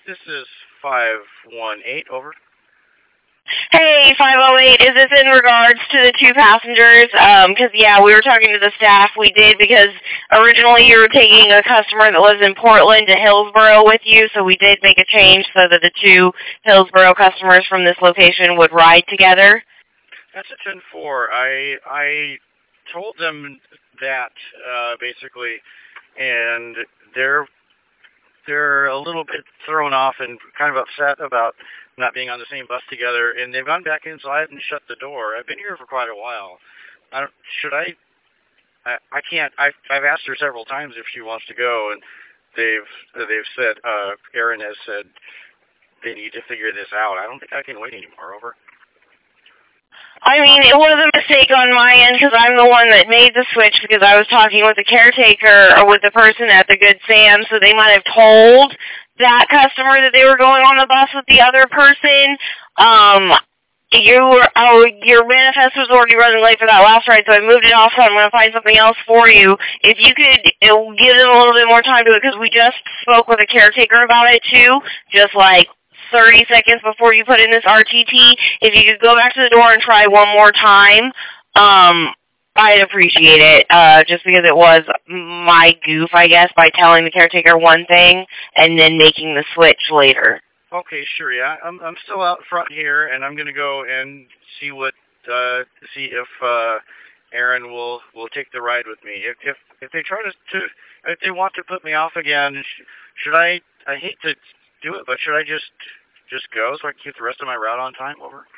This is 518, over. Hey, 508, is this in regards to the two passengers? Yeah, we were talking to the staff. We did because originally you were taking a customer that lives in Portland to Hillsboro with you, so we did make a change so that the two Hillsboro customers from this location would ride together. That's a 10-4. I told them that, basically, and they're a little bit thrown off and kind of upset about not being on the same bus together, and they've gone back inside and shut the door. I've been here for quite a while. I can't. I've asked her several times if she wants to go, and they've said, Aaron has said they need to figure this out. I don't think I can wait anymore, over. I mean, it was a mistake on my end because I'm the one that made the switch because I was talking with the caretaker or with the person at the Good Sam, so they might have told that customer that they were going on the bus with the other person. Your manifest was already running late for that last ride, so I moved it off, so I'm going to find something else for you. If you could give them a little bit more time to it, because we just spoke with a caretaker about it, too, just like 30 seconds before you put in this RTT. If you could go back to the door and try one more time, I'd appreciate it, just because it was my goof, I guess, by telling the caretaker one thing and then making the switch later. Okay, sure, yeah. I'm still out front here, and I'm gonna go and see if Aaron will take the ride with me. If they try if they want to put me off again, should I hate to do it, but should I just go so I can keep the rest of my route on time, over?